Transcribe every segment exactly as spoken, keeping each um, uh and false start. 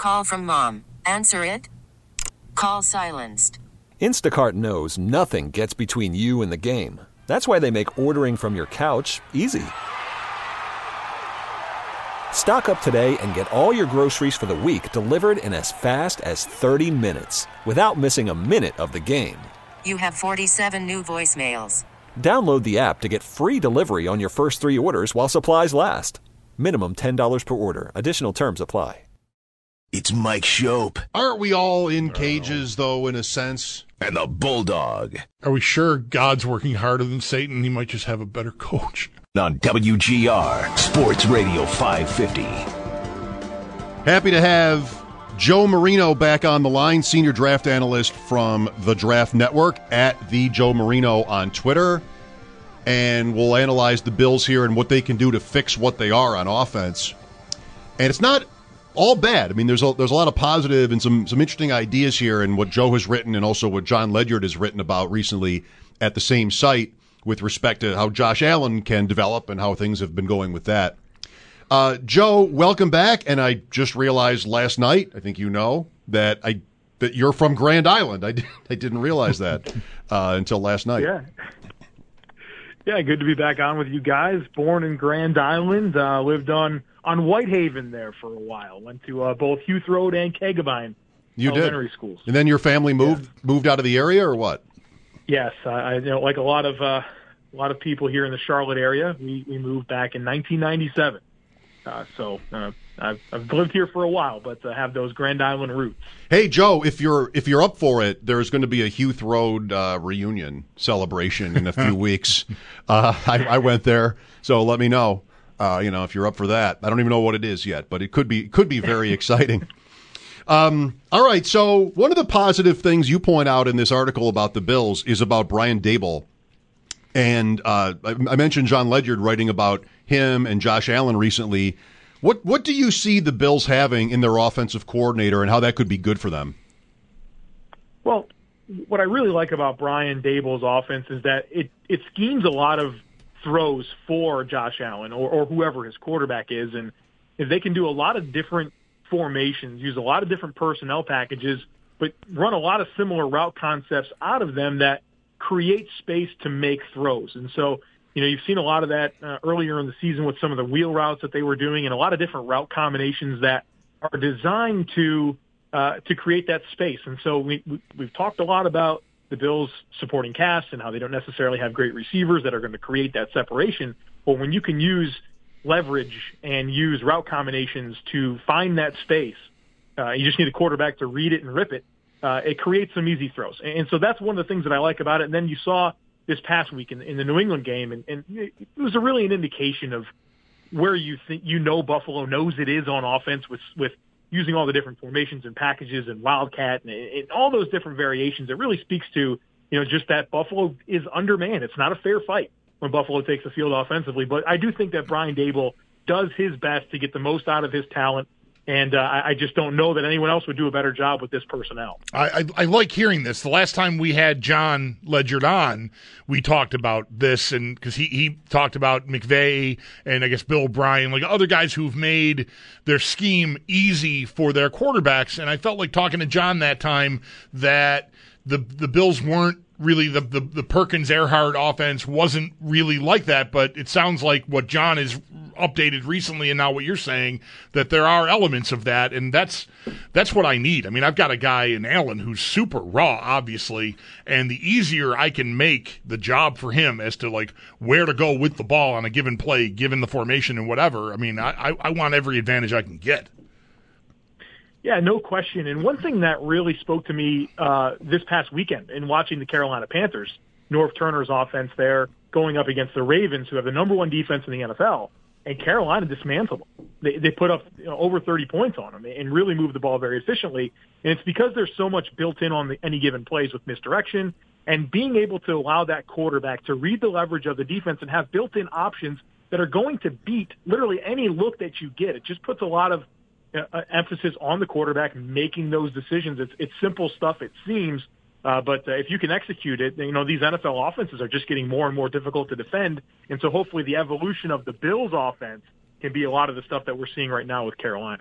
Call from mom. Answer it. Call silenced. Instacart knows nothing gets between you and the game. That's why they make ordering from your couch easy. Stock up today and get all your groceries for the week delivered in as fast as thirty minutes without missing a minute of the game. You have forty-seven new voicemails. Download the app to get free delivery on your first three orders while supplies last. Minimum ten dollars per order. Additional terms apply. It's Mike Shope. Aren't we all in cages, though, in a sense? And the Bulldog. Are we sure God's working harder than Satan? He might just have a better coach. On W G R, Sports Radio five fifty. Happy to have Joe Marino back on the line, senior draft analyst from the Draft Network, at the Joe Marino on Twitter. And we'll analyze the Bills here and what they can do to fix what they are on offense. And it's not all bad. I mean, there's a, there's a lot of positive and some, some interesting ideas here, and what Joe has written and also what John Ledyard has written about recently at the same site with respect to how Josh Allen can develop and how things have been going with that. Uh, Joe, welcome back. And I just realized last night, I think you know, that I that you're from Grand Island. I, did, I didn't realize that uh, until last night. Yeah. Yeah, good to be back on with you guys. Born in Grand Island, uh, lived on, on Whitehaven there for a while. Went to uh, both Huth Road and Kegabine you elementary did. schools. And then your family moved yeah. moved out of the area, or what? Yes, I, I you know like a lot of uh, a lot of people here in the Charlotte area. We we moved back in nineteen ninety-seven. Uh, so uh, I've I've lived here for a while, but uh, have those Grand Island roots. Hey Joe, if you're if you're up for it, there's going to be a Huth Road uh, reunion celebration in a few weeks. Uh, I, I went there, so let me know. Uh, you know if you're up for that. I don't even know what it is yet, but it could be could be very exciting. Um, all right, so one of the positive things you point out in this article about the Bills is about Brian Daboll. And uh, I, I mentioned John Ledyard writing about him and Josh Allen recently. What what do you see the Bills having in their offensive coordinator and how that could be good for them? Well, what I really like about Brian Daboll's offense is that it, it schemes a lot of throws for Josh Allen or, or whoever his quarterback is, and if they can do a lot of different formations, use a lot of different personnel packages, but run a lot of similar route concepts out of them that create space to make throws. And so, you know, you've seen a lot of that uh, earlier in the season with some of the wheel routes that they were doing and a lot of different route combinations that are designed to uh, to create that space. And so we, we, we've talked a lot about the Bills supporting cast and how they don't necessarily have great receivers that are going to create that separation. But when you can use leverage and use route combinations to find that space, uh, you just need a quarterback to read it and rip it. Uh, it creates some easy throws. And, and so that's one of the things that I like about it. And then you saw this past week in, in the New England game, and, and it was a really an indication of where you think, you know, Buffalo knows it is on offense with, with using all the different formations and packages and Wildcat and, and all those different variations. It really speaks to, you know, just that Buffalo is undermanned. It's not a fair fight when Buffalo takes the field offensively. But I do think that Brian Daboll does his best to get the most out of his talent. And uh, I, I just don't know that anyone else would do a better job with this personnel. I, I, I like hearing this. The last time we had John Ledyard on, we talked about this, and because he, he talked about McVay and I guess Bill O'Brien, like other guys who've made their scheme easy for their quarterbacks. And I felt like talking to John that time that the the Bills weren't really the, the, the Perkins Erhardt offense wasn't really like that, but it sounds like what John has updated recently and now what you're saying, that there are elements of that, and that's that's what I need. I mean, I've got a guy in Allen who's super raw, obviously, and the easier I can make the job for him as to like where to go with the ball on a given play, given the formation and whatever, I mean, I, I want every advantage I can get. Yeah, no question. And one thing that really spoke to me uh, this past weekend in watching the Carolina Panthers, Norv Turner's offense there going up against the Ravens, who have the number one defense in the N F L, and Carolina dismantled them. They, they put up you know, over thirty points on them and really moved the ball very efficiently. And it's because there's so much built in on the, any given plays with misdirection and being able to allow that quarterback to read the leverage of the defense and have built-in options that are going to beat literally any look that you get. It just puts a lot of Uh, emphasis on the quarterback making those decisions. It's it's simple stuff, it seems, uh, but uh, if you can execute it, you know, these N F L offenses are just getting more and more difficult to defend, and so hopefully the evolution of the Bills' offense can be a lot of the stuff that we're seeing right now with Carolina.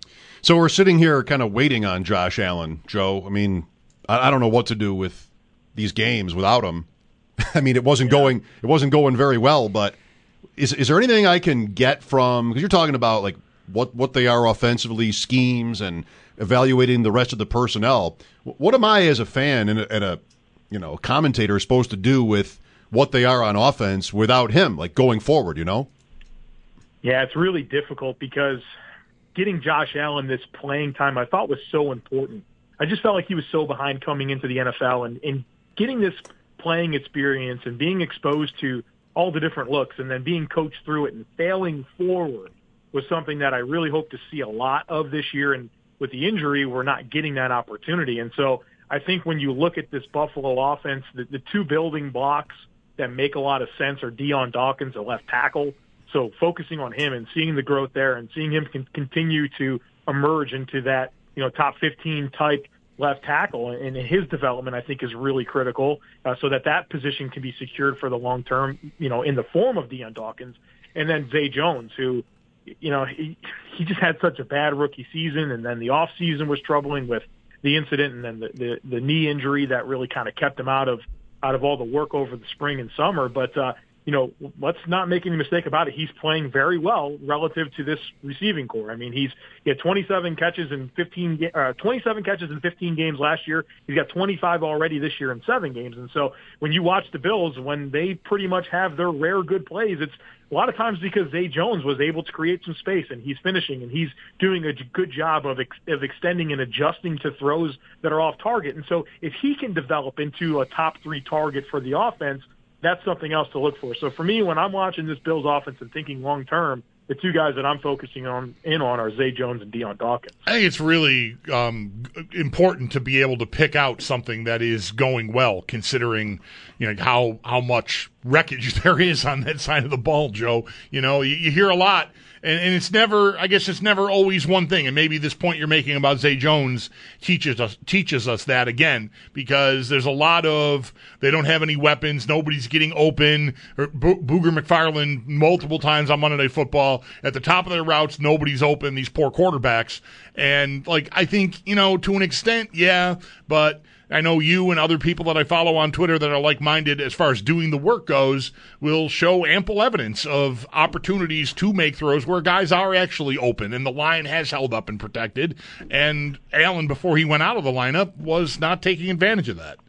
So we're sitting here kind of waiting on Josh Allen, Joe. I mean, I, I don't know what to do with these games without him. I mean, it wasn't yeah. going it wasn't going very well, but is is there anything I can get from, because you're talking about like what, what they are offensively, schemes, and evaluating the rest of the personnel. What am I as a fan and a, and a you know commentator supposed to do with what they are on offense without him, like going forward, you know? Yeah, it's really difficult because getting Josh Allen this playing time I thought was so important. I just felt like he was so behind coming into the N F L, and, and getting this playing experience and being exposed to all the different looks and then being coached through it and failing forward was something that I really hope to see a lot of this year. And with the injury, we're not getting that opportunity. And so I think when you look at this Buffalo offense, the, the two building blocks that make a lot of sense are Dion Dawkins, a left tackle. So focusing on him and seeing the growth there and seeing him can continue to emerge into that, you know, top fifteen type left tackle, and his development I think is really critical, uh, so that that position can be secured for the long term, you know, in the form of Dion Dawkins. And then Zay Jones, who, you know, he, he just had such a bad rookie season, and then the off season was troubling with the incident and then the, the, the knee injury that really kind of kept him out of out of all the work over the spring and summer. But, uh, you know, let's not make any mistake about it. He's playing very well relative to this receiving core. I mean, he's he had twenty-seven catches in fifteen, uh, twenty-seven catches in fifteen games last year. He's got twenty-five already this year in seven games. And so when you watch the Bills, when they pretty much have their rare good plays, it's a lot of times because Zay Jones was able to create some space, and he's finishing, and he's doing a good job of ex- of extending and adjusting to throws that are off target. And so if he can develop into a top three target for the offense, that's something else to look for. So for me, when I'm watching this Bills offense and thinking long term, the two guys that I'm focusing on in on are Zay Jones and Dion Dawkins. I think it's really um, important to be able to pick out something that is going well, considering you know how how much wreckage there is on that side of the ball, Joe. You know, you, you hear a lot. And, and it's never, I guess it's never always one thing. And maybe this point you're making about Zay Jones teaches us teaches us that again, because there's a lot of, they don't have any weapons, nobody's getting open. Or Bo- Booger McFarland multiple times on Monday Night Football, at the top of their routes, nobody's open, these poor quarterbacks. And, like, I think, you know, to an extent, yeah, but I know you and other people that I follow on Twitter that are like-minded as far as doing the work goes will show ample evidence of opportunities to make throws where guys are actually open and the line has held up and protected. And Allen, before he went out of the lineup, was not taking advantage of that.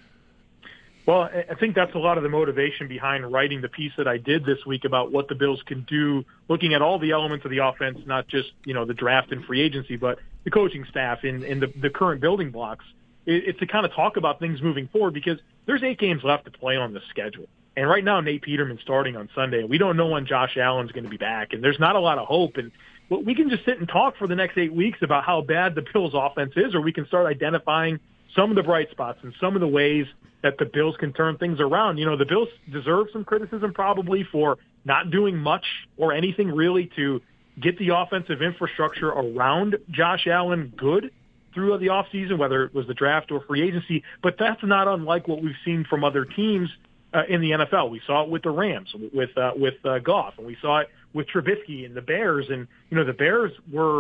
Well, I think that's a lot of the motivation behind writing the piece that I did this week about what the Bills can do, looking at all the elements of the offense, not just, you know, the draft and free agency, but the coaching staff and, and the, the current building blocks. It's to kind of talk about things moving forward, because there's eight games left to play on the schedule. And right now, Nate Peterman's starting on Sunday, and we don't know when Josh Allen's going to be back, and there's not a lot of hope. And we can just sit and talk for the next eight weeks about how bad the Bills' offense is, or we can start identifying some of the bright spots and some of the ways that the Bills can turn things around. You know, the Bills deserve some criticism probably for not doing much or anything really to get the offensive infrastructure around Josh Allen good through the offseason, whether it was the draft or free agency. But that's not unlike what we've seen from other teams uh, in the N F L. We saw it with the Rams, with uh, with uh, Goff, and we saw it with Trubisky and the Bears. And, you know, the Bears were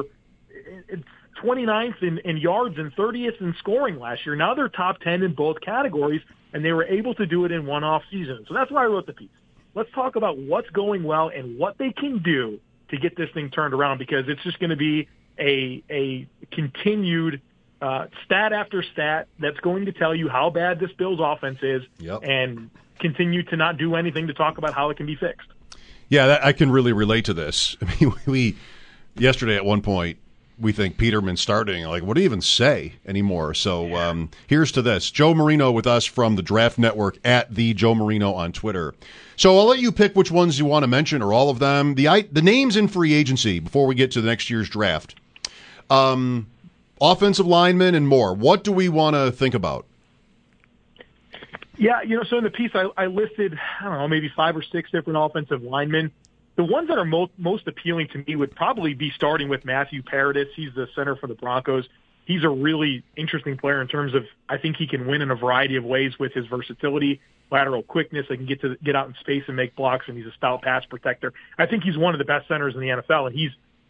twenty-ninth in, in yards and thirtieth in scoring last year. Now they're top ten in both categories, and they were able to do it in one off season. So that's why I wrote the piece. Let's talk about what's going well and what they can do to get this thing turned around, because it's just going to be a a continued uh, stat after stat that's going to tell you how bad this Bills offense is, yep. and continue to not do anything to talk about how it can be fixed. Yeah, that, I can really relate to this. I mean, we yesterday at one point we think Peterman starting. Like, what do you even say anymore? So um, here's to this. Joe Marino with us from the Draft Network at the Joe Marino on Twitter. So I'll let you pick which ones you want to mention, or all of them. The the names in free agency before we get to the next year's draft. Um, offensive linemen and more. What do we want to think about? Yeah, you know, so in the piece I, I listed, I don't know, maybe five or six different offensive linemen. The ones that are most, most appealing to me would probably be starting with Matthew Paradis. He's the center for the Broncos. He's a really interesting player in terms of, I think he can win in a variety of ways with his versatility, lateral quickness. He can get to get out in space and make blocks, and he's a stout pass protector. I think he's one of the best centers in the N F L, and he's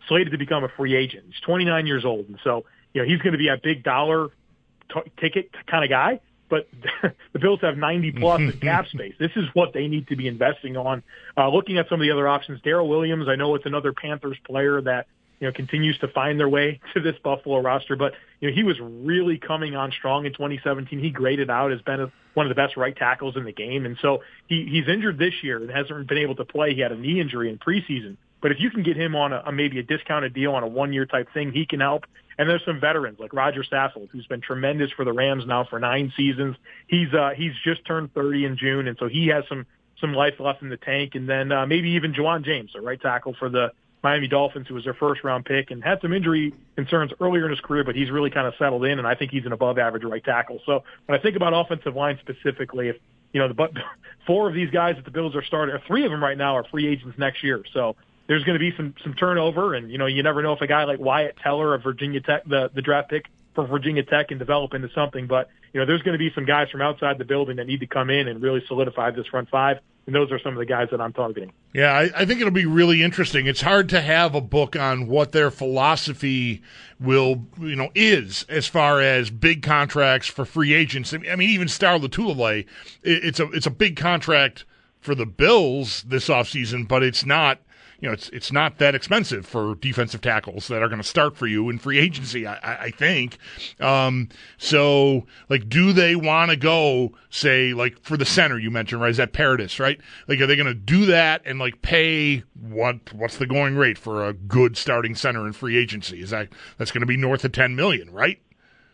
slated to become a free agent. He's twenty-nine years old, and so you know he's going to be a big dollar t- ticket kind of guy. But the Bills have ninety plus in cap space. This is what they need to be investing on. Uh, looking at some of the other options, Darrell Williams, I know it's another Panthers player that you know continues to find their way to this Buffalo roster, but you know he was really coming on strong in twenty seventeen. He graded out as been a, one of the best right tackles in the game, and so he, he's injured this year and hasn't been able to play. He had a knee injury in preseason. But if you can get him on a, a maybe a discounted deal on a one-year type thing, he can help. And there's some veterans like Roger Saffold, who's been tremendous for the Rams now for nine seasons. He's uh, he's just turned thirty in June, and so he has some some life left in the tank. And then uh, maybe even Juwan James, a right tackle for the Miami Dolphins, who was their first-round pick and had some injury concerns earlier in his career, but he's really kind of settled in, and I think he's an above-average right tackle. So when I think about offensive line specifically, if you know the but four of these guys that the Bills are starting, or three of them right now are free agents next year. So there's going to be some some turnover, and you know you never know if a guy like Wyatt Teller of Virginia Tech, the the draft pick for Virginia Tech, can develop into something. But you know there's going to be some guys from outside the building that need to come in and really solidify this front five, and those are some of the guys that I'm targeting. Yeah, I, I think it'll be really interesting. It's hard to have a book on what their philosophy will, you know, is as far as big contracts for free agents. I mean, even Star Lotulelei, it, it's a it's a big contract for the Bills this offseason, but it's not. You know, it's it's not that expensive for defensive tackles that are going to start for you in free agency, I, I think. Um, so, like, do they want to go, say, like, for the center you mentioned, right? Is that Paradis, right? Like, are they going to do that and, like, pay what what's the going rate for a good starting center in free agency? Is that that's going to be north of ten million dollars, right?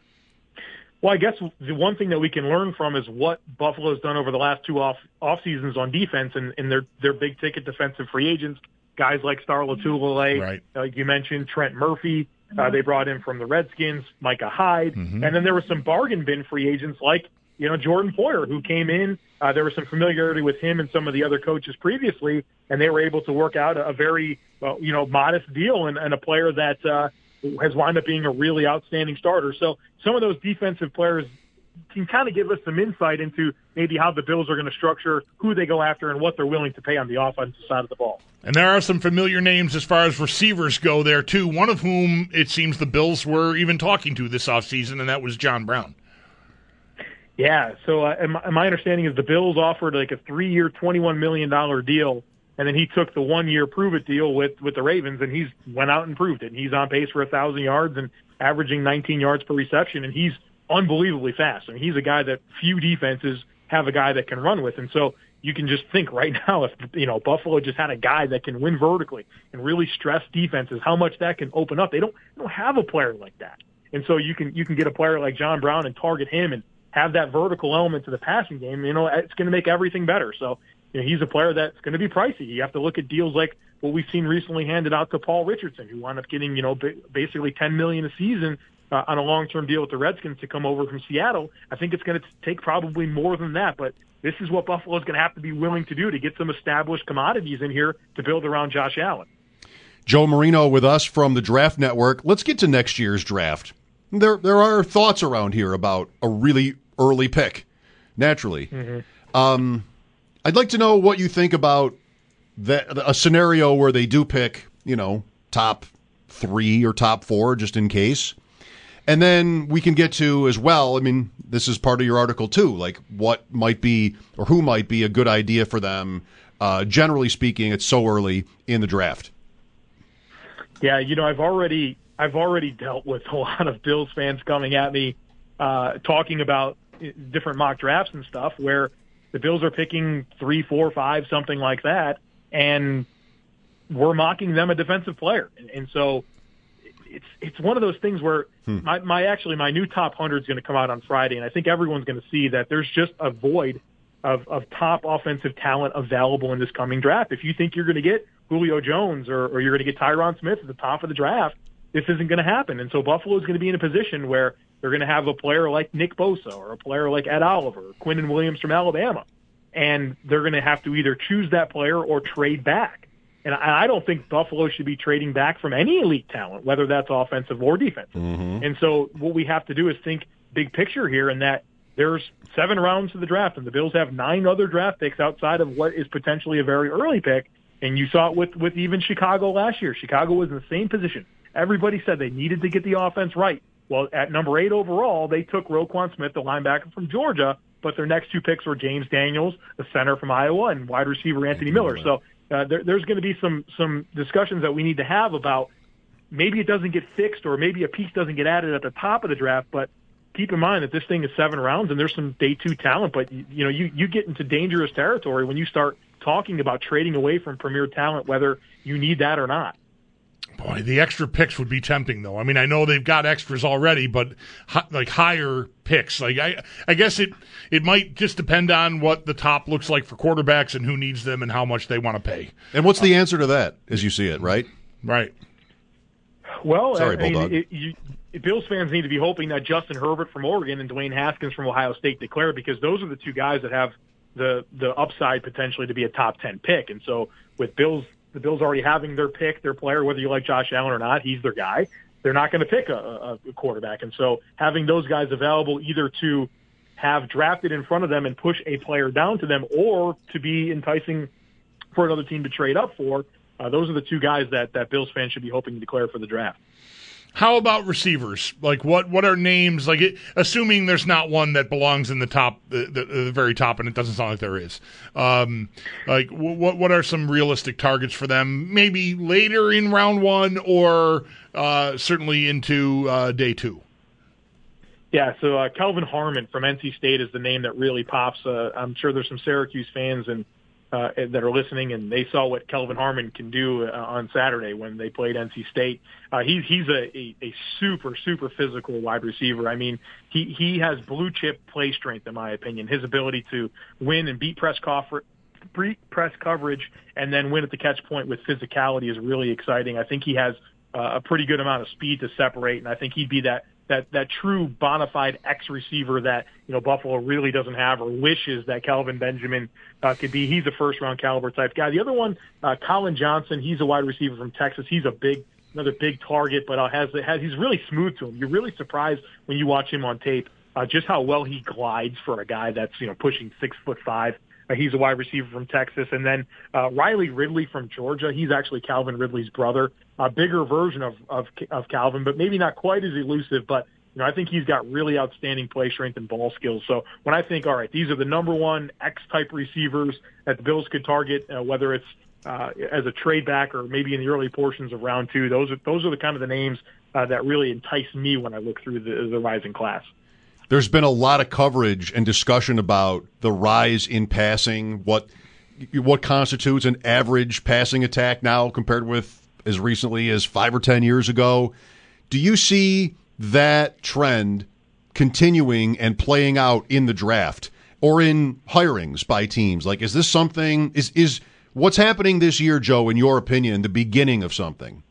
Well, I guess the one thing that we can learn from is what Buffalo's done over the last two off off seasons on defense and, and their their big ticket defensive free agents. Guys like Star Lotulelei, right. like you mentioned, Trent Murphy, uh, they brought in from the Redskins, Micah Hyde, mm-hmm. and then there were some bargain bin free agents like, you know, Jordan Poyer, who came in. Uh, there was some familiarity with him and some of the other coaches previously, and they were able to work out a, a very, well, you know, modest deal and, and a player that uh, has wound up being a really outstanding starter. So some of those defensive players can kind of give us some insight into maybe how the Bills are going to structure who they go after and what they're willing to pay on the offensive side of the ball. And there are some familiar names as far as receivers go there, too, one of whom it seems the Bills were even talking to this offseason, and that was John Brown. Yeah, so uh, my, my understanding is the Bills offered like a three-year, twenty-one million dollars deal, and then he took the one-year prove-it deal with, with the Ravens, and he's went out and proved it. And he's on pace for one thousand yards and averaging nineteen yards per reception, and he's unbelievably fast. I mean, he's a guy that few defenses have a guy that can run with. And so you can just think right now, if, you know, Buffalo just had a guy that can win vertically and really stress defenses, how much that can open up. They don't, they don't have a player like that. And so you can, you can get a player like John Brown and target him and have that vertical element to the passing game. You know, it's going to make everything better. So, you know, he's a player that's going to be pricey. You have to look at deals like what we've seen recently handed out to Paul Richardson, who wound up getting, you know, basically ten million dollars a season Uh, on a long-term deal with the Redskins to come over from Seattle. I think it's going to take probably more than that, but this is what Buffalo is going to have to be willing to do to get some established commodities in here to build around Josh Allen. Joe Marino with us from the Draft Network. Let's get to next year's draft. There there are thoughts around here about a really early pick, naturally. Mm-hmm. Um, I'd like to know what you think about that, a scenario where they do pick, you know, top three or top four, just in case. And then we can get to as well, I mean, this is part of your article too, like what might be or who might be a good idea for them. Uh, generally speaking, it's so early in the draft. Yeah, you know, I've already I've already dealt with a lot of Bills fans coming at me uh, talking about different mock drafts and stuff where the Bills are picking three, four, five, something like that, and we're mocking them a defensive player. And, and so it's it's one of those things where hmm. my, my actually my new top one hundred is going to come out on Friday, and I think everyone's going to see that there's just a void of, of top offensive talent available in this coming draft. If you think you're going to get Julio Jones or, or you're going to get Tyron Smith at the top of the draft, this isn't going to happen. And so Buffalo is going to be in a position where they're going to have a player like Nick Bosa or a player like Ed Oliver or Quinnen Williams from Alabama, and they're going to have to either choose that player or trade back. And I don't think Buffalo should be trading back from any elite talent, whether that's offensive or defensive. Mm-hmm. And so what we have to do is think big picture here, in that there's seven rounds to the draft, and the Bills have nine other draft picks outside of what is potentially a very early pick. And you saw it with, with even Chicago last year. Chicago was in the same position. Everybody said they needed to get the offense right. Well, at number eight overall, they took Roquan Smith, the linebacker from Georgia, but their next two picks were James Daniels, the center from Iowa, and wide receiver Anthony Miller. So uh, there, there's going to be some some discussions that we need to have about maybe it doesn't get fixed or maybe a piece doesn't get added at the top of the draft, but keep in mind that this thing is seven rounds and there's some day two talent, but you, you know, you, you get into dangerous territory when you start talking about trading away from premier talent, whether you need that or not. Boy, the extra picks would be tempting, though. I mean, I know they've got extras already, but hi, like higher picks. Like I, I guess it it might just depend on what the top looks like for quarterbacks and who needs them and how much they want to pay. And what's the answer to that, as you see it, right? Right. Well, Sorry, I mean, Bulldog. it, you, Bills fans need to be hoping that Justin Herbert from Oregon and Dwayne Haskins from Ohio State declare, because those are the two guys that have the the upside potentially to be a top ten pick. And so with Bills. The Bills already having their pick, their player, whether you like Josh Allen or not, he's their guy. They're not going to pick a, a quarterback. And so having those guys available either to have drafted in front of them and push a player down to them or to be enticing for another team to trade up for, uh, those are the two guys that, that Bills fans should be hoping to declare for the draft. How about receivers? Like, what, what are names? Like, it, assuming there's not one that belongs in the top, the, the, the very top, and it doesn't sound like there is. Um, like, what what are some realistic targets for them? Maybe later in round one, or uh, certainly into uh, day two. Yeah, so uh, Kelvin Harmon from N C State is the name that really pops. Uh, I'm sure there's some Syracuse fans and. Uh, that are listening, and they saw what Kelvin Harmon can do uh, on Saturday when they played N C State. Uh, he's he's a, a, a super, super physical wide receiver. I mean, he, he has blue chip play strength, in my opinion. His ability to win and beat press, coffer, press coverage and then win at the catch point with physicality is really exciting. I think he has uh, a pretty good amount of speed to separate, and I think he'd be that that that true bona fide X receiver that, you know, Buffalo really doesn't have or wishes that Kelvin Benjamin uh, could be. He's a first round caliber type guy. The other one, uh, Colin Johnson, he's a wide receiver from Texas. He's a big, another big target, but uh, has, has he's really smooth to him. You're really surprised when you watch him on tape uh, just how well he glides for a guy that's, you know, pushing six foot five. Uh, he's a wide receiver from Texas. And then uh, Riley Ridley from Georgia. He's actually Calvin Ridley's brother. A bigger version of, of of Calvin, but maybe not quite as elusive. But you know, I think he's got really outstanding play strength and ball skills. So when I think, all right, these are the number one X-type receivers that the Bills could target, uh, whether it's uh, as a trade back or maybe in the early portions of round two, those are those are the kind of the names uh, that really entice me when I look through the, the rising class. There's been a lot of coverage and discussion about the rise in passing, what what constitutes an average passing attack now compared with as recently as five or ten years ago. Do you see that trend continuing and playing out in the draft or in hirings by teams? Like, is this something, is is what's happening this year, Joe, in your opinion, the beginning of something?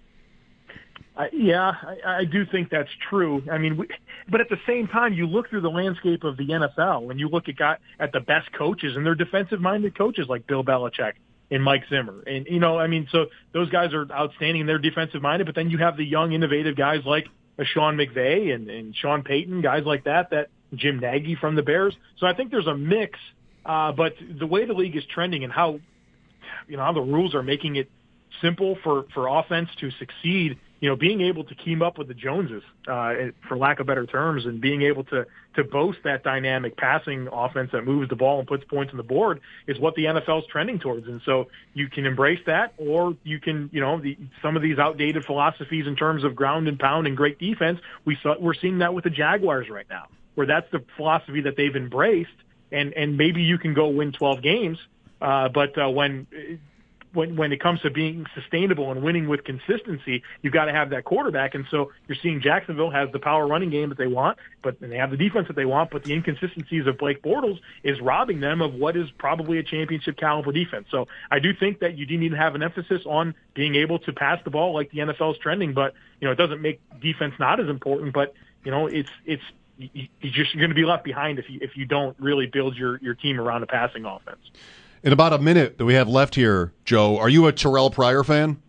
Uh, yeah, I, I do think that's true. I mean, we, but at the same time, you look through the landscape of the N F L and you look at got, at the best coaches, and they're defensive-minded coaches like Bill Belichick and Mike Zimmer. And, you know, I mean, so those guys are outstanding. They're defensive-minded, but then you have the young, innovative guys like a Sean McVay and, and Sean Payton, guys like that, that Jim Nagy from the Bears. So I think there's a mix, uh, but the way the league is trending and how, you know, how the rules are making it simple for, for offense to succeed, you know, being able to keep up with the Joneses, uh, for lack of better terms, and being able to, to boast that dynamic passing offense that moves the ball and puts points on the board is what the N F L is trending towards. And so you can embrace that, or you can, you know, the, some of these outdated philosophies in terms of ground and pound and great defense. We saw, we're seeing that with the Jaguars right now, where that's the philosophy that they've embraced. And, and maybe you can go win twelve games. Uh, but, uh, when, When, when it comes to being sustainable and winning with consistency, you've got to have that quarterback. And so you're seeing Jacksonville has the power running game that they want, but and they have the defense that they want, but the inconsistencies of Blake Bortles is robbing them of what is probably a championship caliber defense. So I do think that you do need to have an emphasis on being able to pass the ball like the N F L is trending, but, you know, it doesn't make defense not as important, but, you know, it's, it's, you're just going to be left behind if you, if you don't really build your, your team around a passing offense. In about a minute that we have left here, Joe, are you a Terrell Pryor fan?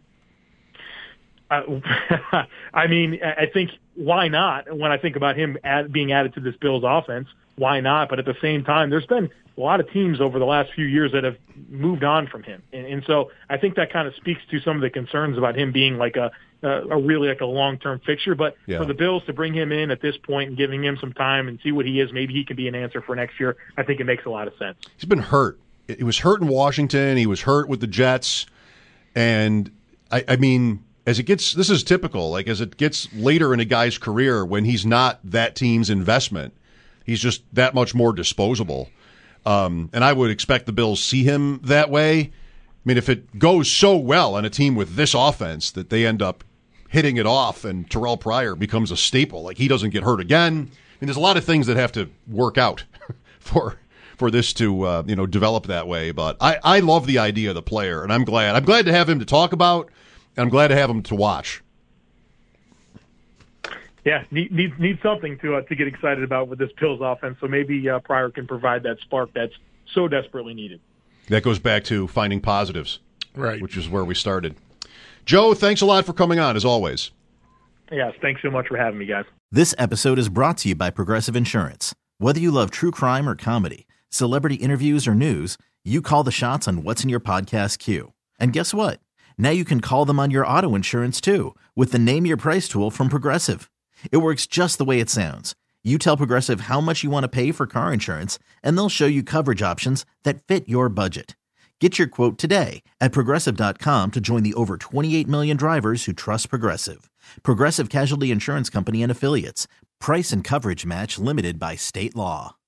Uh, I mean, I think why not? When I think about him add, being added to this Bills offense, why not? But at the same time, there's been a lot of teams over the last few years that have moved on from him. And, and so I think that kind of speaks to some of the concerns about him being like a, a, a really like a long-term fixture. But yeah. for the Bills to bring him in at this point and giving him some time and see what he is, maybe he can be an answer for next year. I think it makes a lot of sense. He's been hurt. He was hurt in Washington. He was hurt with the Jets. And I, I mean, as it gets, this is typical, like as it gets later in a guy's career when he's not that team's investment, he's just that much more disposable. Um, and I would expect the Bills see him that way. I mean, if it goes so well on a team with this offense that they end up hitting it off and Terrell Pryor becomes a staple, like he doesn't get hurt again. I mean, there's a lot of things that have to work out for for this to uh, you know develop that way. But I, I love the idea of the player, and I'm glad. I'm glad to have him to talk about, and I'm glad to have him to watch. Yeah, need need, need something to uh, to get excited about with this Bills offense. So maybe uh, Pryor can provide that spark that's so desperately needed. That goes back to finding positives, right? Which is where we started. Joe, thanks a lot for coming on, as always. Yes, thanks so much for having me, guys. This episode is brought to you by Progressive Insurance. Whether you love true crime or comedy, celebrity interviews or news, you call the shots on what's in your podcast queue. And guess what? Now you can call them on your auto insurance too with the Name Your Price tool from Progressive. It works just the way it sounds. You tell Progressive how much you want to pay for car insurance, and they'll show you coverage options that fit your budget. Get your quote today at Progressive dot com to join the over twenty-eight million drivers who trust Progressive. Progressive Casualty Insurance Company and Affiliates. Price and coverage match limited by state law.